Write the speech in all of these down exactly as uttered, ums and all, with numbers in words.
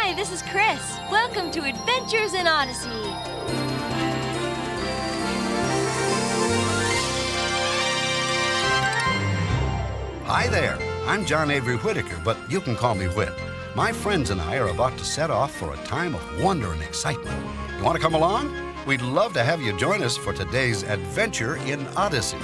Hi, this is Chris. Welcome to Adventures in Odyssey. Hi there. I'm John Avery Whitaker, but you can call me Whit. My friends and I are about to set off for a time of wonder and excitement. You want to come along? We'd love to have you join us for today's adventure in Odyssey.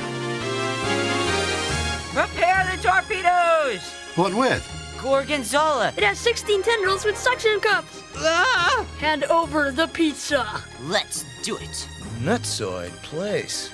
Prepare the torpedoes! What with? Gorgonzola. It has sixteen tendrils with suction cups. Ah! Hand over the pizza. Let's do it. Nutsoid place.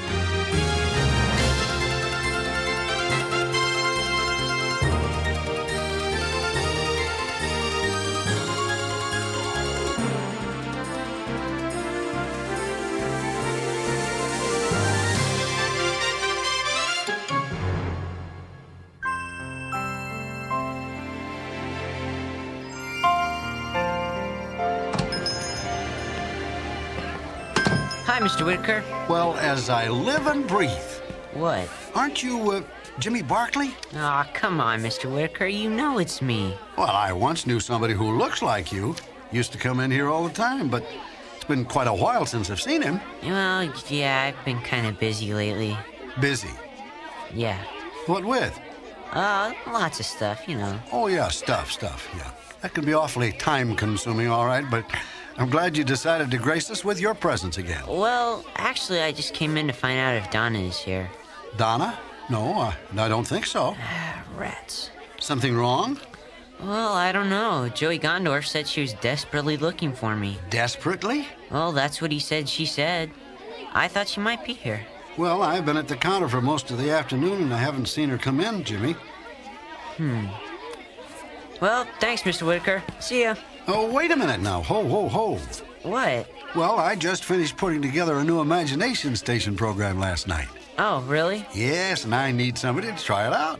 Hi, Mister Whitaker. Well, as I live and breathe. What? Aren't you, uh, Jimmy Barkley? Aw, oh, come on, Mister Whitaker. You know it's me. Well, I once knew somebody who looks like you. Used to come in here all the time, but it's been quite a while since I've seen him. Well, yeah, I've been kind of busy lately. Busy? Yeah. What with? Uh, lots of stuff, you know. Oh, yeah, stuff, stuff, yeah. That can be awfully time-consuming, all right, but I'm glad you decided to grace us with your presence again. Well, actually, I just came in to find out if Donna is here. Donna? No, uh, I don't think so. Rats. Something wrong? Well, I don't know. Joey Gondorf said she was desperately looking for me. Desperately? Well, that's what he said she said. I thought she might be here. Well, I've been at the counter for most of the afternoon, and I haven't seen her come in, Jimmy. Hmm. Well, thanks, Mister Whitaker. See ya. Oh, wait a minute now. Ho, ho, ho. What? Well, I just finished putting together a new Imagination Station program last night. Oh, really? Yes, and I need somebody to try it out.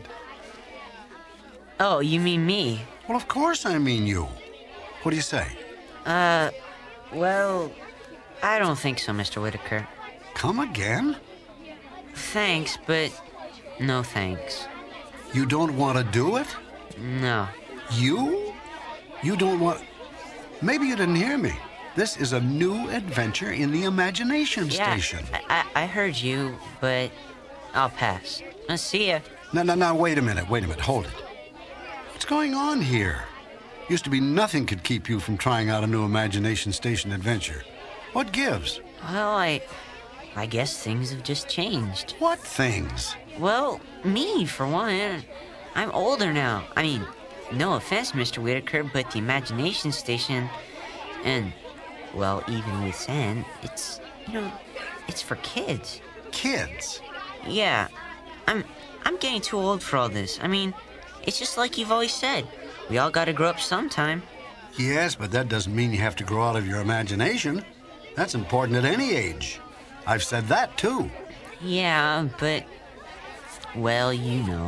Oh, you mean me? Well, of course I mean you. What do you say? Uh, well, I don't think so, Mister Whitaker. Come again? Thanks, but no thanks. You don't want to do it? No. You? You don't want... Maybe you didn't hear me. This is a new adventure in the Imagination yeah, Station. I, I heard you, but I'll pass. I'll see ya. No, no, no, wait a minute, wait a minute, hold it. What's going on here? Used to be nothing could keep you from trying out a new Imagination Station adventure. What gives? Well, I... I guess things have just changed. What things? Well, me, for one. I'm older now. I mean, no offense, Mister Whitaker, but the Imagination Station, and, well, even with Zen, it's, you know, it's for kids. Kids? Yeah. I'm, I'm getting too old for all this. I mean, it's just like you've always said. We all gotta grow up sometime. Yes, but that doesn't mean you have to grow out of your imagination. That's important at any age. I've said that, too. Yeah, but, well, you know.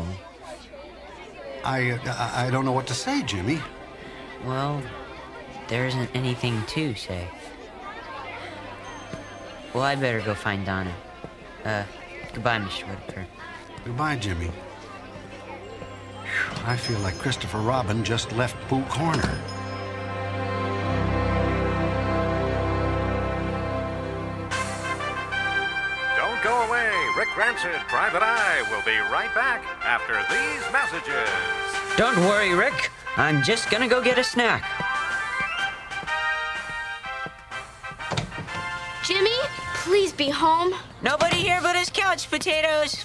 I, I, I don't know what to say, Jimmy. Well, there isn't anything to say. Well, I better go find Donna. Uh, goodbye, Mister Whitaker. Goodbye, Jimmy. Whew, I feel like Christopher Robin just left Pooh Corner. Don't go away. Rick Rancid, Private Eye, will be right back after these messages. Don't worry, Rick. I'm just gonna go get a snack. Jimmy, please be home. Nobody here but his couch potatoes.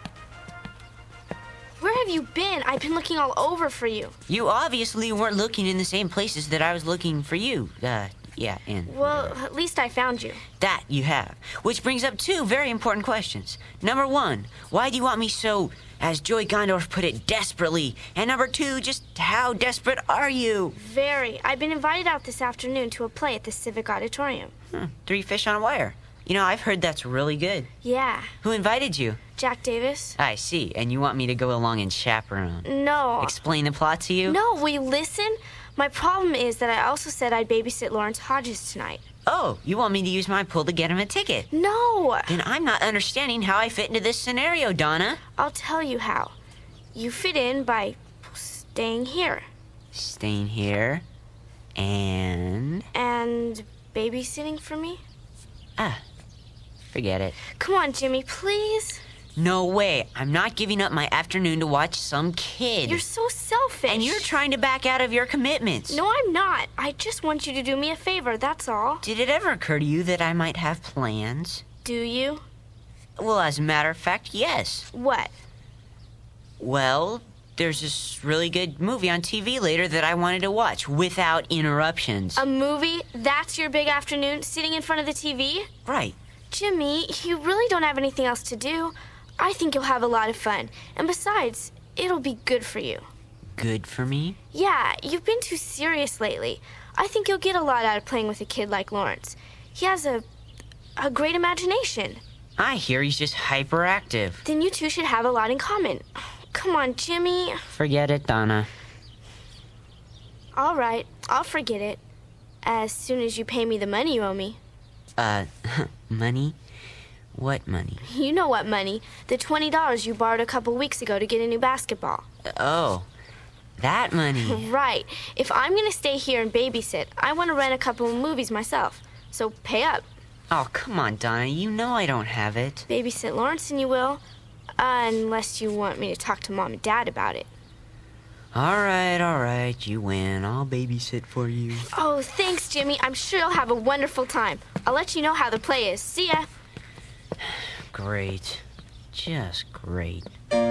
Where have you been? I've been looking all over for you. You obviously weren't looking in the same places that I was looking for you. Uh, yeah, in. Well, at least I found you. That you have. Which brings up two very important questions. Number one, why do you want me so, as Joey Gondorf put it, desperately? And number two, just how desperate are you? Very. I've been invited out this afternoon to a play at the Civic Auditorium. Hmm, three fish on a wire. You know, I've heard that's really good. Yeah. Who invited you? Jack Davis. I see. And you want me to go along and chaperone? No. Explain the plot to you? No, will you listen? My problem is that I also said I'd babysit Lawrence Hodges tonight. Oh, you want me to use my pull to get him a ticket? No! Then I'm not understanding how I fit into this scenario, Donna. I'll tell you how. You fit in by staying here. Staying here? And? And babysitting for me? Ah, forget it. Come on, Jimmy, please. No way. I'm not giving up my afternoon to watch some kid. You're so selfish. And you're trying to back out of your commitments. No, I'm not. I just want you to do me a favor, that's all. Did it ever occur to you that I might have plans? Do you? Well, as a matter of fact, yes. What? Well, there's this really good movie on T V later that I wanted to watch without interruptions. A movie? That's your big afternoon, sitting in front of the T V? Right. Jimmy, you really don't have anything else to do. I think you'll have a lot of fun. And besides, it'll be good for you. Good for me? Yeah, you've been too serious lately. I think you'll get a lot out of playing with a kid like Lawrence. He has a... a great imagination. I hear he's just hyperactive. Then you two should have a lot in common. Come on, Jimmy. Forget it, Donna. All right, I'll forget it. As soon as you pay me the money you owe me. Uh, money? What money? You know what money. The twenty dollars you borrowed a couple weeks ago to get a new basketball. Oh, that money. Right. If I'm going to stay here and babysit, I want to rent a couple of movies myself. So pay up. Oh, come on, Donna. You know I don't have it. Babysit Lawrence and you will. Uh, unless you want me to talk to Mom and Dad about it. All right, all right. You win. I'll babysit for you. Oh, thanks, Jimmy. I'm sure you'll have a wonderful time. I'll let you know how the play is. See ya. Great. Just great.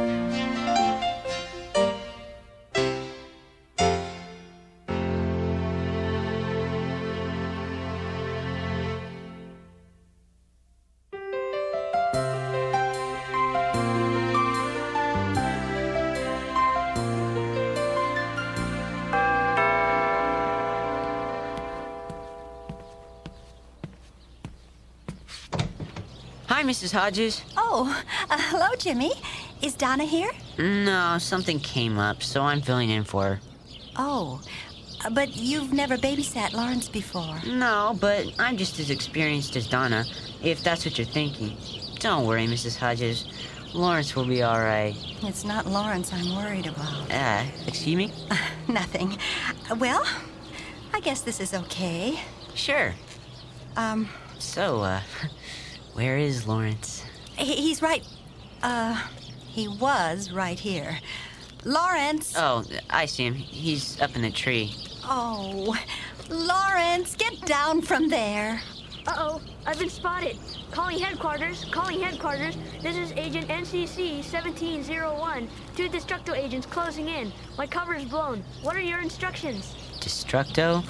Hi, Missus Hodges. Oh, uh, hello, Jimmy. Is Donna here? No, something came up, so I'm filling in for her. Oh, uh, but you've never babysat Lawrence before. No, but I'm just as experienced as Donna, if that's what you're thinking. Don't worry, Missus Hodges. Lawrence will be all right. It's not Lawrence I'm worried about. Uh, excuse me? Uh, nothing. Uh, well, I guess this is okay. Sure. Um, So, uh, where is Lawrence? he, he's right. Uh, he was right here. Lawrence! Oh, I see him. He's up in the tree. Oh, Lawrence, get down from there. Uh-oh, I've been spotted. Calling headquarters, calling headquarters. This is Agent N C C seventeen oh one. Two Destructo agents closing in. My cover is blown. What are your instructions? Destructo?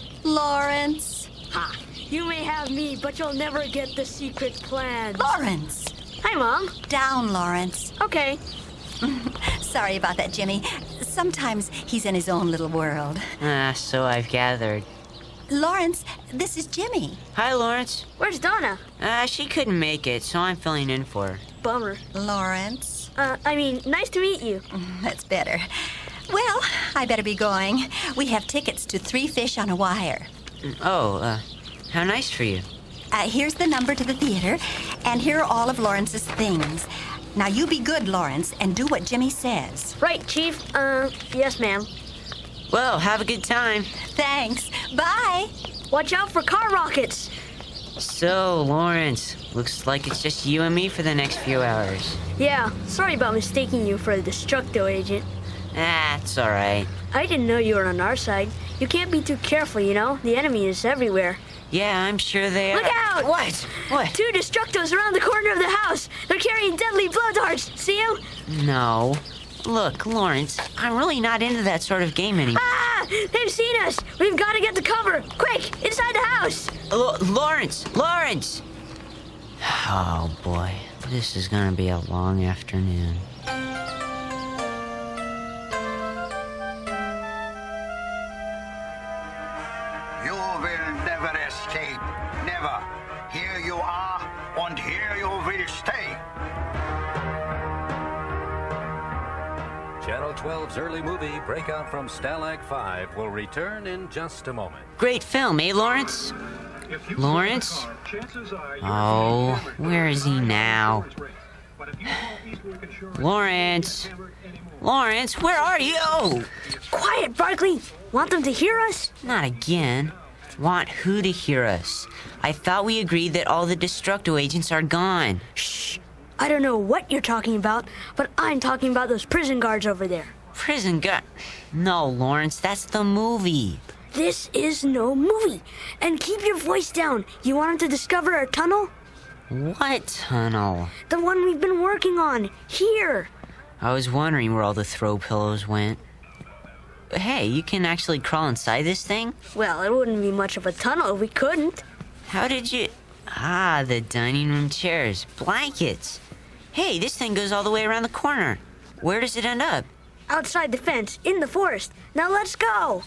Lawrence. Ha! You may have me, but you'll never get the secret plans. Lawrence! Hi, Mom. Down, Lawrence. Okay. Sorry about that, Jimmy. Sometimes he's in his own little world. Ah, so I've gathered. Lawrence, this is Jimmy. Hi, Lawrence. Where's Donna? Uh, she couldn't make it, so I'm filling in for her. Bummer. Lawrence. Uh, I mean, nice to meet you. That's better. Well, I better be going. We have tickets to Three Fish on a Wire. Oh, uh, how nice for you. Uh, here's the number to the theater, and here are all of Lawrence's things. Now, you be good, Lawrence, and do what Jimmy says. Right, Chief. Uh, yes, ma'am. Well, have a good time. Thanks. Bye. Watch out for car rockets. So, Lawrence, looks like it's just you and me for the next few hours. Yeah, sorry about mistaking you for a Destructo agent. That's all right. I didn't know you were on our side. You can't be too careful, you know? The enemy is everywhere. Yeah, I'm sure they are. Look out! What? What? Two Destructos around the corner of the house. They're carrying deadly blow darts. See them? No. Look, Lawrence, I'm really not into that sort of game anymore. Ah! They've seen us. We've got to get to cover. Quick, inside the house. L- Lawrence! Lawrence! Oh, boy. This is gonna be a long afternoon. You will never escape. Never. Here you are, and here you will stay. Channel twelve's early movie, Breakout from Stalag five, will return in just a moment. Great film, eh, Lawrence? Lawrence? Oh, where is he now? Lawrence? Lawrence, where are you? Quiet, Barkley. Want them to hear us? Not again. Want who to hear us? I thought we agreed that all the Destructo agents are gone. Shh. I don't know what you're talking about, but I'm talking about those prison guards over there. Prison guard? No, Lawrence, that's the movie. This is no movie. And keep your voice down. You want them to discover our tunnel? What tunnel? The one we've been working on. Here. I was wondering where all the throw pillows went. Hey, you can actually crawl inside this thing? Well, it wouldn't be much of a tunnel if we couldn't. How did you... Ah, the dining room chairs. Blankets. Hey, this thing goes all the way around the corner. Where does it end up? Outside the fence, in the forest. Now let's go.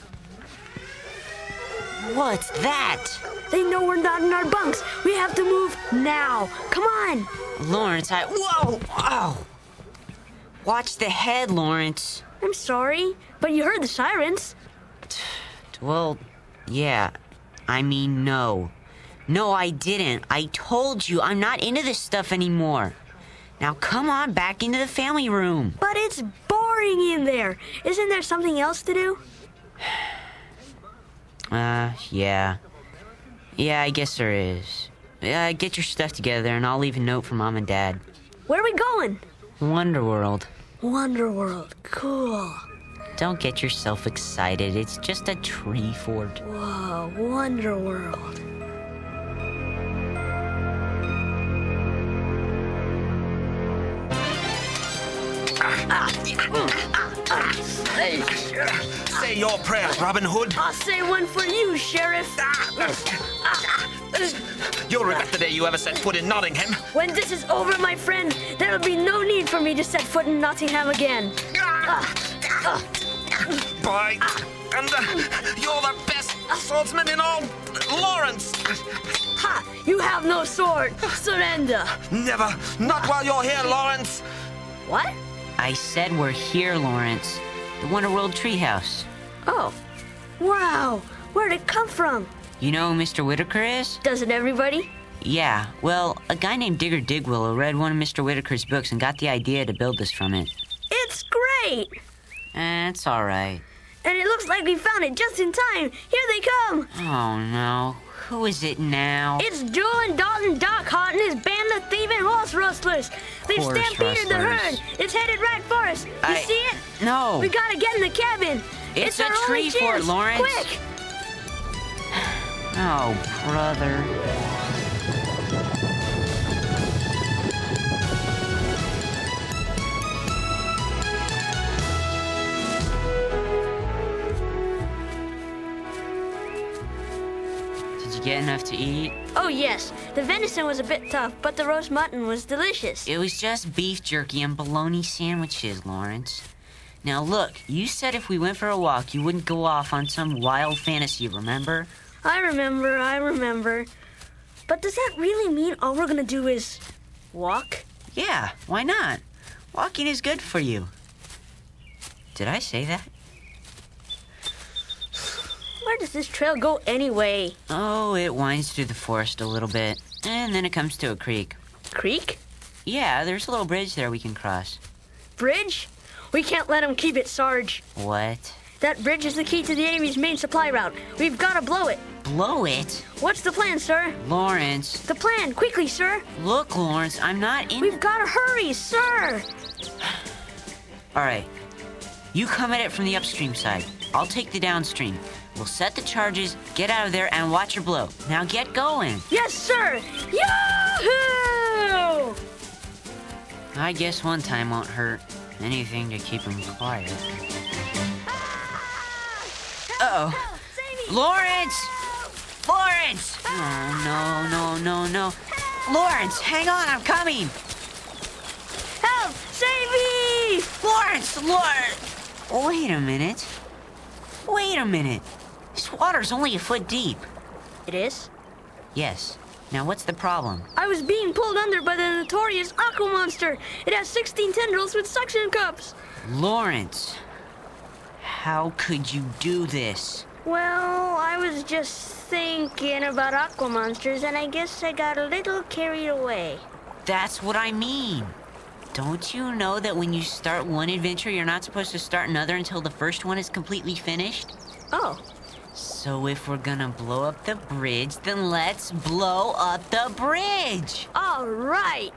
What's that? They know we're not in our bunks. We have to move now. Come on. Lawrence, I... Whoa! Oh! Watch the head, Lawrence. I'm sorry, but you heard the sirens. Well, yeah. I mean, no. No, I didn't. I told you I'm not into this stuff anymore. Now come on back into the family room. But it's boring in there. Isn't there something else to do? Uh, yeah. Yeah, I guess there is. Yeah, get your stuff together and I'll leave a note for Mom and Dad. Where are we going? Wonderworld. Wonderworld. Cool. Don't get yourself excited. It's just a tree fort. Whoa, Wonderworld. Hey, say your prayers, Robin Hood. I'll say one for you, Sheriff. You'll regret the day you ever set foot in Nottingham. When this is over, my friend, there will be no need for me to set foot in Nottingham again. Boy, and uh, you're the best swordsman in all Lawrence. Ha! You have no sword. Surrender. Never. Not while you're here, Lawrence. What? I said we're here, Lawrence. The Wonderworld treehouse. Oh. Wow. Where'd it come from? You know who Mister Whitaker is? Doesn't everybody? Yeah. Well, a guy named Digger Digwillow read one of Mister Whitaker's books and got the idea to build this from it. It's great. Eh, it's all right. And it looks like we found it just in time. Here they come. Oh, no. Who is it now? It's Joe and Dalton Doc Hart and his band of thieving horse rustlers. They've Horse stampeded the rustlers. herd. It's headed right for us. You I- see it? No. We gotta get in the cabin. It's our a tree only fort, chance. Lawrence. Quick. Oh, brother. Did you get enough to eat? Oh, yes. The venison was a bit tough, but the roast mutton was delicious. It was just beef jerky and bologna sandwiches, Lawrence. Now look, you said if we went for a walk, you wouldn't go off on some wild fantasy, remember? I remember, I remember. But does that really mean all we're gonna do is walk? Yeah, why not? Walking is good for you. Did I say that? Where does this trail go anyway? Oh, it winds through the forest a little bit, and then it comes to a creek. Creek? Yeah, there's a little bridge there we can cross. Bridge? We can't let them keep it, Sarge. What? That bridge is the key to the Navy's main supply route. We've gotta blow it. Blow it? What's the plan, sir? Lawrence. The plan, quickly, sir. Look, Lawrence, I'm not in... We've gotta hurry, sir. All right. You come at it from the upstream side. I'll take the downstream. We'll set the charges, get out of there, and watch her blow. Now get going. Yes, sir. Yahoo! I guess one time won't hurt. Anything to keep him quiet. Uh-oh. Lawrence! Lawrence! Oh, no, no, no, no. Lawrence, hang on, I'm coming. Help! Save me! Lawrence, Lawrence! Wait a minute. Wait a minute. This water's only a foot deep. It is? Yes. Now what's the problem? I was being pulled under by the notorious Aqua Monster. It has sixteen tendrils with suction cups. Lawrence, how could you do this? Well, I was just thinking about Aqua Monsters, and I guess I got a little carried away. That's what I mean. Don't you know that when you start one adventure, you're not supposed to start another until the first one is completely finished? Oh. So if we're gonna blow up the bridge, then let's blow up the bridge! All right.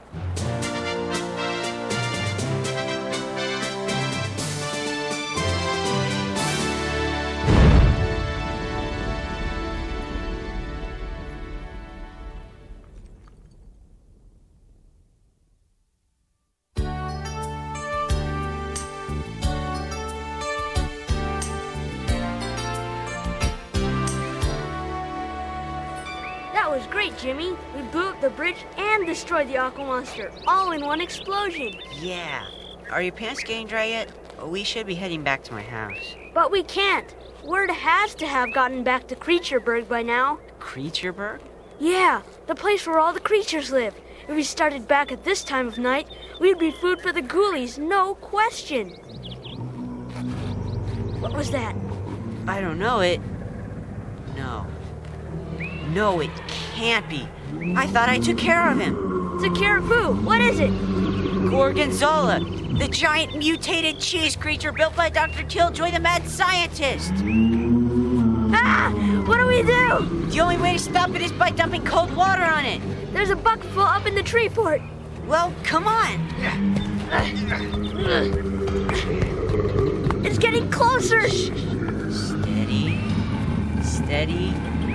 That was great, Jimmy. We blew up the bridge and destroyed the Aqua Monster, all in one explosion. Yeah. Are your pants getting dry yet? We should be heading back to my house. But we can't. Word has to have gotten back to Creatureburg by now. Creatureburg? Yeah, the place where all the creatures live. If we started back at this time of night, we'd be food for the ghoulies, no question. What was that? I don't know it. No. No, it can't be. I thought I took care of him. Took care of who? What is it? Gorgonzola, the giant mutated cheese creature built by Doctor Killjoy, the mad scientist. Ah! What do we do? The only way to stop it is by dumping cold water on it. There's a bucketful up in the tree fort. Well, come on. It's getting closer. Steady. Steady.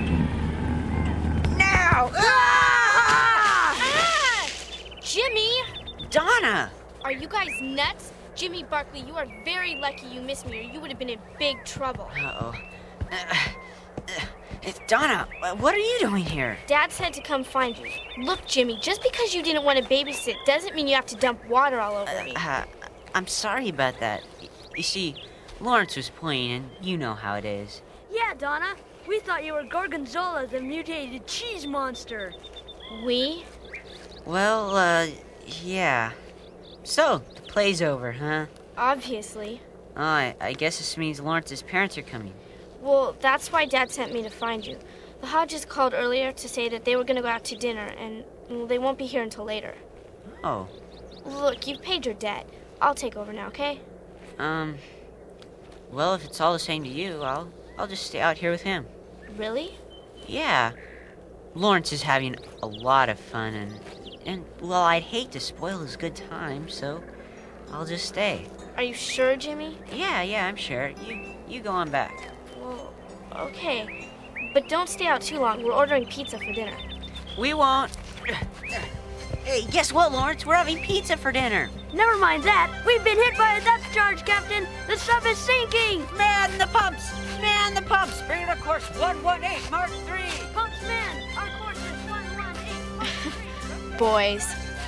Now! Ah! Ah! Jimmy! Donna! Are you guys nuts? Jimmy Barkley, you are very lucky you missed me, or you would have been in big trouble. Uh-oh. Uh, uh, it's Donna, uh, what are you doing here? Dad said to come find you. Look, Jimmy, just because you didn't want to babysit doesn't mean you have to dump water all over me. Uh, I'm sorry about that. Y- you see, Lawrence was playing, and you know how it is. Yeah, Donna. We thought you were Gorgonzola, the mutated cheese monster. We? Well, uh, yeah. So, the play's over, huh? Obviously. Oh, I, I guess this means Lawrence's parents are coming. Well, that's why Dad sent me to find you. The Hodges called earlier to say that they were going to go out to dinner, and well, they won't be here until later. Oh. Look, you've paid your debt. I'll take over now, okay? Um, well, if it's all the same to you, I'll, I'll just stay out here with him. Really? Yeah. Lawrence is having a lot of fun, and, and, well, I'd hate to spoil his good time, so I'll just stay. Are you sure, Jimmy? Yeah, yeah, I'm sure. You, you go on back. Well, okay. But don't stay out too long. We're ordering pizza for dinner. We won't. Hey, guess what, Lawrence? We're having pizza for dinner. Never mind that. We've been hit by a depth charge, Captain. The sub is sinking. Man the pumps! Man the pumps! Bring it to course one one eight, Mark three. Pumps man, our course is one one eight, Mark three. Boys.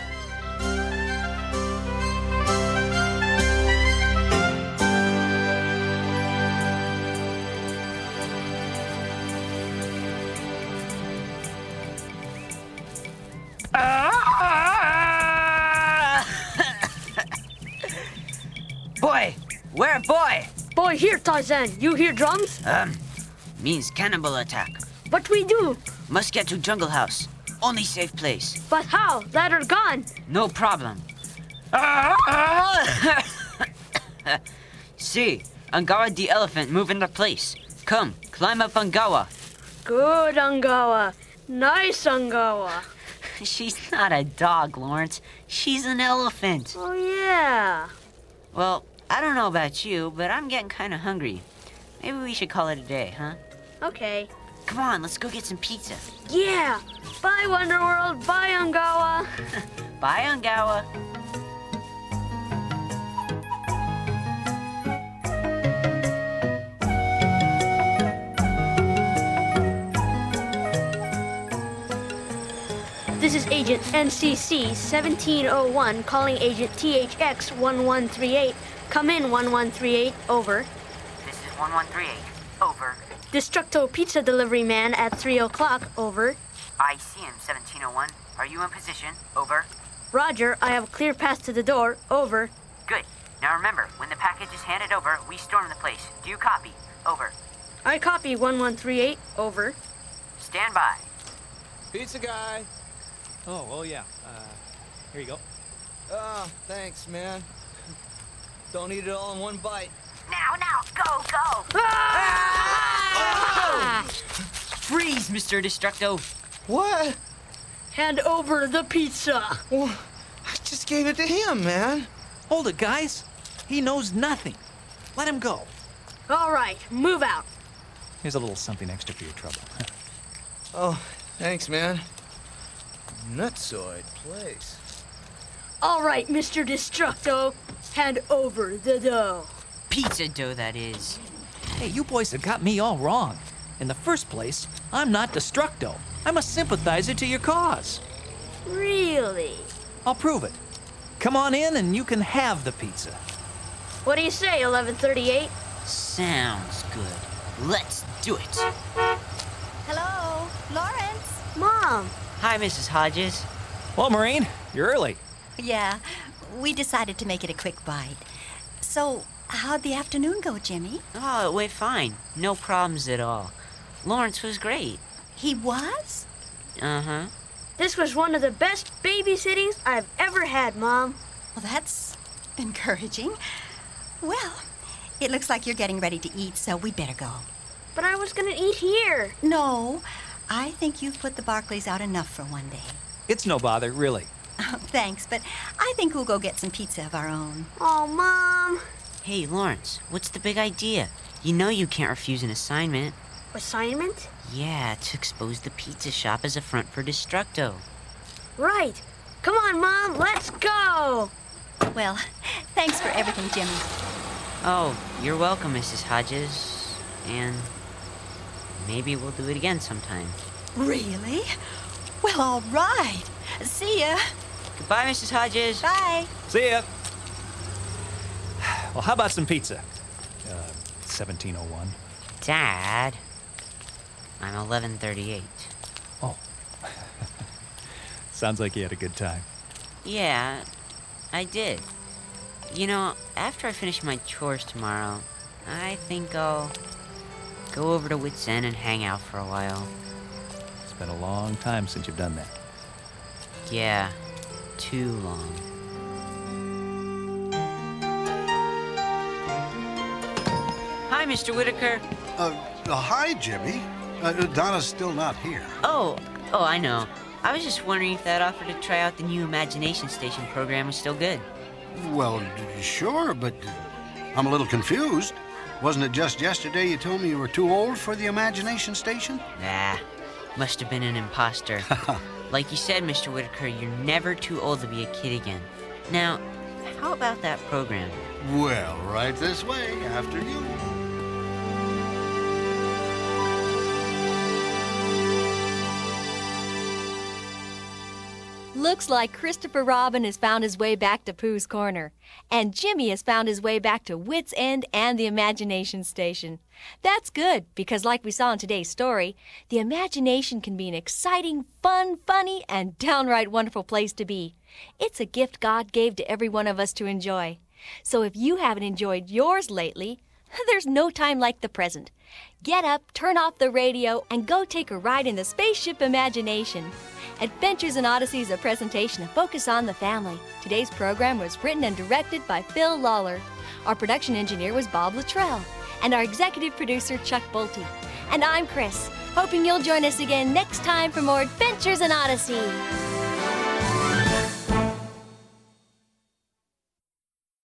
Boy! Where, boy? Boy, here, Tarzan. You hear drums? Um, means cannibal attack. What we do? Must get to Jungle House. Only safe place. But how? Ladder gone. No problem. See, Angawa the elephant move into place. Come, climb up Angawa. Good, Angawa. Nice, Angawa. She's not a dog, Lawrence. She's an elephant. Oh, yeah. Well, I don't know about you, but I'm getting kind of hungry. Maybe we should call it a day, huh? Okay. Come on, let's go get some pizza. Yeah. Bye, Wonderworld. Bye, Angawa. Bye, Angawa. This is Agent N C C seventeen oh one calling Agent T H X one one three eight. Come in, one one three eight. Over. This is one one three eight. Over. Destructo Pizza Delivery Man at three o'clock. Over. I see him, seventeen oh one. Are you in position? Over. Roger, I have a clear path to the door. Over. Good. Now remember, when the package is handed over, we storm the place. Do you copy? Over. I copy, one one three eight. Over. Stand by. Pizza guy. Oh, well, yeah. Uh, here you go. Oh, thanks, man. Don't eat it all in one bite. Now, now, go, go. Ah! Freeze, Mister Destructo. What? Hand over the pizza. Well, I just gave it to him, man. Hold it, guys. He knows nothing. Let him go. All right, move out. Here's a little something extra for your trouble. Oh, thanks, man. Nutsoid place. All right, Mister Destructo. Hand over the dough. Pizza dough, that is. Hey, you boys have got me all wrong. In the first place, I'm not Destructo. I'm a sympathizer to your cause. Really? I'll prove it. Come on in and you can have the pizza. What do you say, eleven thirty-eight? Sounds good. Let's do it. Hello, Lawrence. Mom. Hi, Missus Hodges. Well, Maureen, you're early. Yeah, we decided to make it a quick bite. So, how'd the afternoon go, Jimmy? Oh, it went fine. No problems at all. Lawrence was great. He was? Uh-huh. This was one of the best babysittings I've ever had, Mom. Well, that's encouraging. Well, it looks like you're getting ready to eat, so we better go. But I was gonna eat here. No, I think you've put the Barclays out enough for one day. It's no bother, really. Oh, thanks, but I think we'll go get some pizza of our own. Oh, Mom. Hey, Lawrence, what's the big idea? You know you can't refuse an assignment. Assignment? Yeah, to expose the pizza shop as a front for Destructo. Right. Come on, Mom, let's go. Well, thanks for everything, Jimmy. Oh, you're welcome, Missus Hodges. And maybe we'll do it again sometime. Really? Well, all right. See ya. Goodbye, Missus Hodges. Bye. See ya. Well, how about some pizza? Uh, seventeen oh one. Dad, I'm eleven thirty-eight. Oh. Sounds like you had a good time. Yeah, I did. You know, after I finish my chores tomorrow, I think I'll go over to Wits End and hang out for a while. It's been a long time since you've done that. Yeah, too long. Hi, Mister Whitaker. Uh, uh, hi, Jimmy. Uh, Donna's still not here. Oh, oh, I know. I was just wondering if that offer to try out the new Imagination Station program was still good. Well, d- sure, but I'm a little confused. Wasn't it just yesterday you told me you were too old for the Imagination Station? Nah, must have been an imposter. Like you said, Mister Whitaker, you're never too old to be a kid again. Now, how about that program? Well, right this way, after you. Looks like Christopher Robin has found his way back to Pooh's Corner, and Jimmy has found his way back to Wits End and the Imagination Station. That's good, because like we saw in today's story, the imagination can be an exciting, fun, funny, and downright wonderful place to be. It's a gift God gave to every one of us to enjoy. So if you haven't enjoyed yours lately, there's no time like the present. Get up, turn off the radio, and go take a ride in the spaceship imagination. Adventures in Odyssey is a presentation of Focus on the Family. Today's program was written and directed by Phil Lawler. Our production engineer was Bob Luttrell, and our executive producer, Chuck Bolte. And I'm Chris, hoping you'll join us again next time for more Adventures in Odyssey.